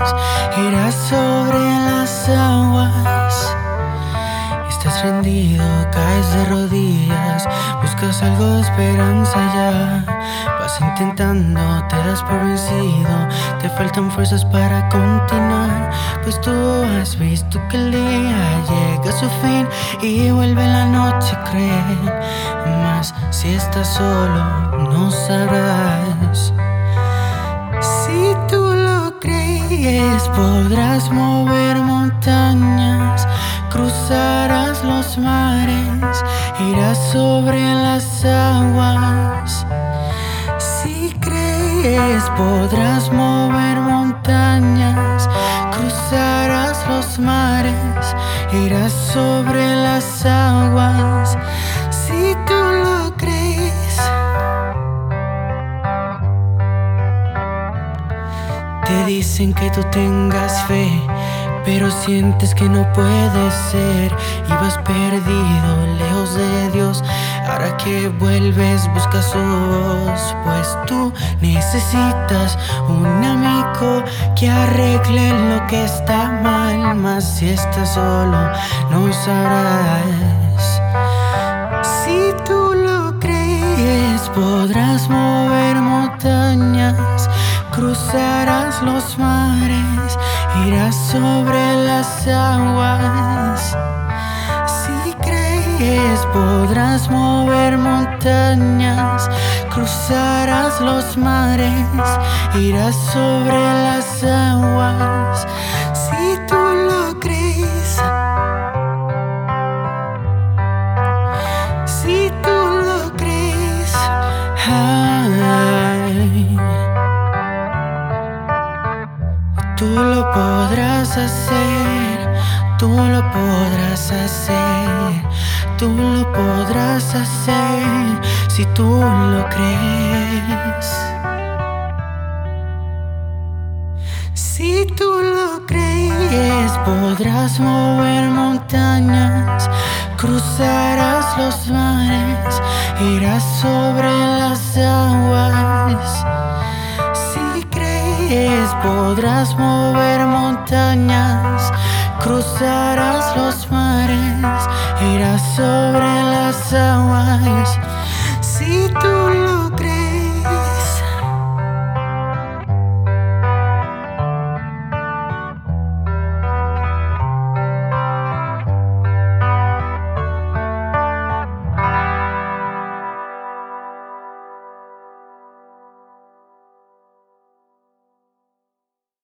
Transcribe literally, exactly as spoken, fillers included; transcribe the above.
irás sobre las aguas. Estás rendido, caes de rodillas, buscas algo de esperanza ya. Vas intentando, te das por vencido, te faltan fuerzas para continuar. Pues tú has visto que el día llega a su fin y vuelve la noche cruel. Mas si estás solo, no sabrás. Si tú lo crees, podrás mover montañas, cruzarás los mares, irás sobre las aguas. Si crees, podrás mover montañas, cruzarás los mares, irás sobre las aguas. Si tú lo crees. Te dicen que tú tengas fe, pero sientes que no puede ser y vas perdido, lejos de Dios. Ahora que vuelves, buscas su voz, pues tú necesitas un amigo que arregle lo que está mal. Mas si estás solo, no sabrás. Si tú lo crees, podrás mover montañas, cruzarás los mares, irás sobre las aguas. Si crees, podrás mover montañas, cruzarás los mares, irás sobre las aguas. Si tú lo crees. Si tú lo crees. Ay. Tú lo podrás hacer, tú lo podrás hacer, tú lo podrás hacer si tú lo crees. Si tú lo crees, podrás mover montañas, cruzarás los mares, irás sobre las aguas. Si crees, podrás mover montañas, cruzarás los mares.